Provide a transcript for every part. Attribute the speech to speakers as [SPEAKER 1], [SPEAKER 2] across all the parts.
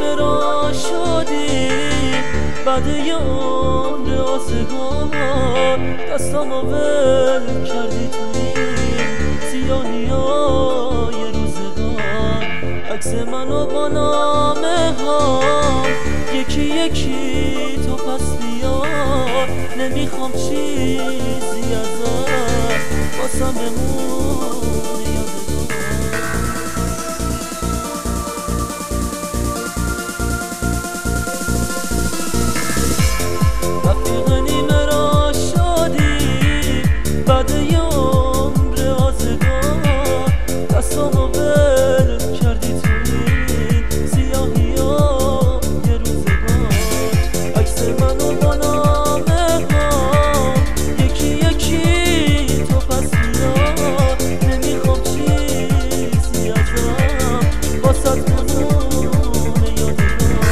[SPEAKER 1] مرا شدی بعد یه عمر آزگار، دستامو ول کردی توی سیاهی های روزگار. عکس منو با نامه ها یکی یکی تو پس بیار، نمیخوام چیزی ازت واسم بمونه یادگار. رفیق نیمه را شدی بعد یه عمر آزگار، دستامو ول کردی توی سیاهی ها یه روزگار. عکس منو با نامه ها یکی یکی تو پس بیار، نمیخوام چیزی ازم واسه بمونه یادگار.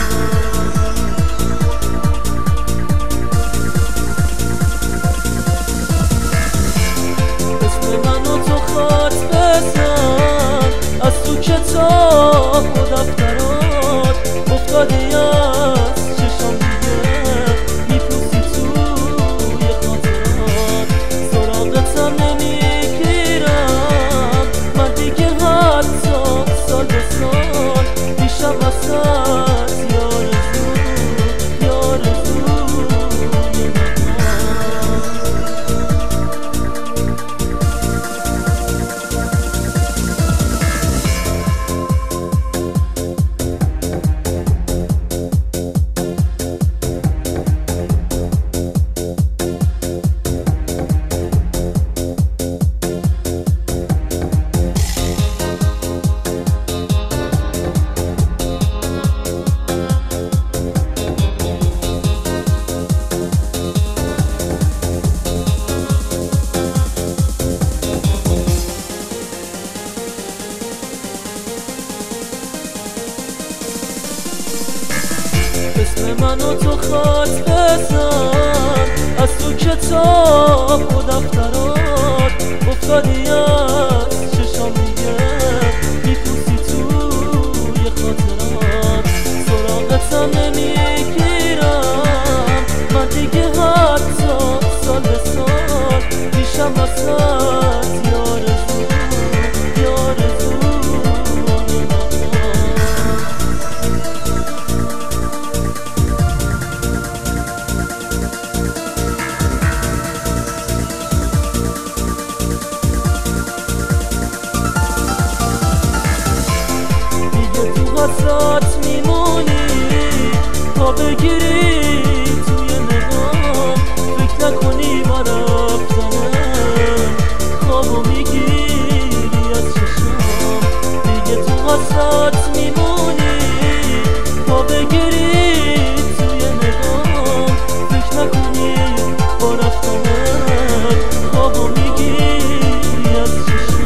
[SPEAKER 1] اسم منو تو خط بزن از تو کتاب و دفترات، افتادی از چشام دیگه میپوسی توی خاطرات. سراغتم نمیگیرم من دیگه، حتی سال به سال میشم وسط یه آرزو یه آرزو یه مکان. اسم منو تو خط بزن از تو کتاب و دفترات، افتادی از چشام دیگه میپوسی توی خاطرات. سراغتم نمیگیرم من دیگه، حتی سال به سال میشم وسط یه آرزو یه آرزو یه مکان. حسرت میمونی تا بگیری توی نگاه، فکر نکنی با رفتنه خوابو میگیری از چشم. دیگه تو حسرت میمونی تا بگیری توی نگاه، فکر نکنی با رفتنه خوابو میگیری از چشم.